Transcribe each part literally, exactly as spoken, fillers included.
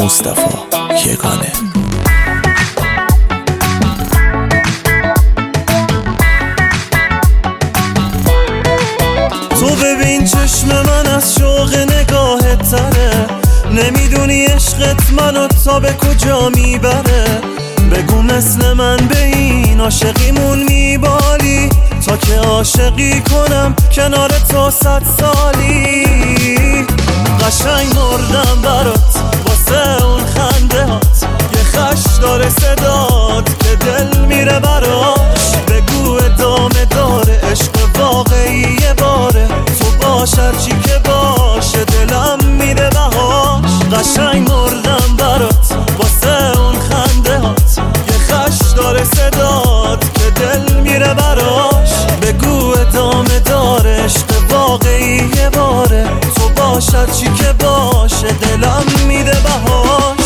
مصطفی یگانه. تو ببین چشم من از شوق نگاهت تره، نمیدونی عشقت منو تا به کجا میبره. بگو مثل من به این عاشقیمون میبالی، تا که عاشقی کنم کنار تو صد سالی. قشنگ مردم برات واسه اون خنده هات، یه خش داره صدات که دل میره براش. بگو ادامه داره عشق واقعی باره، تو باش هرچی که باشه دلم میده بهاش. قشنگ مردم برات واسه اون خنده هات، یه خش داره صدات که دل میره براش. بگو ادامه داره عشق واقعی باره، تو باش هرچی که باشه دلم میده بهاش.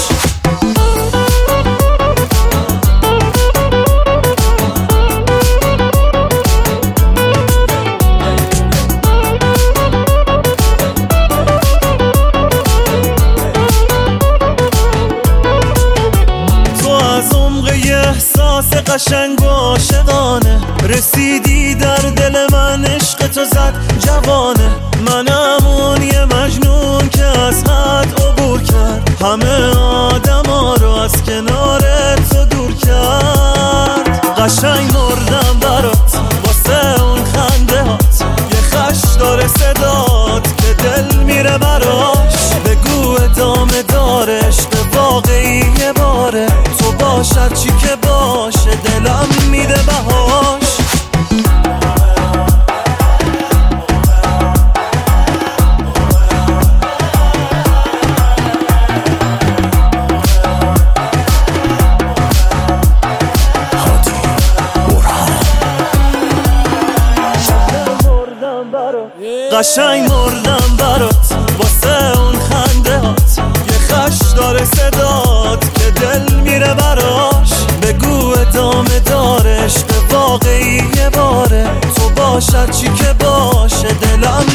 احساس قشنگ و عاشقانه، رسیدی در دل من عشق تو زد جوانه. منم اون یه مجنون که از حد عبور کرد، همه آدما رو از کنار تو دور کرد. قشنگ مردم برات واسه اون خنده هات، یه خش داره صدات که دل میره براش. بگو ادامه داره عشق واقعی باره، تو باش هرچی که باشه دلم میده بهاش. قشنگ مردم برات واسه اون خنده هات، یه خش داره صدات که دل میره براش. بگو ادامه داره عشق واقعی باره، تو باش هرچی که باشه دلم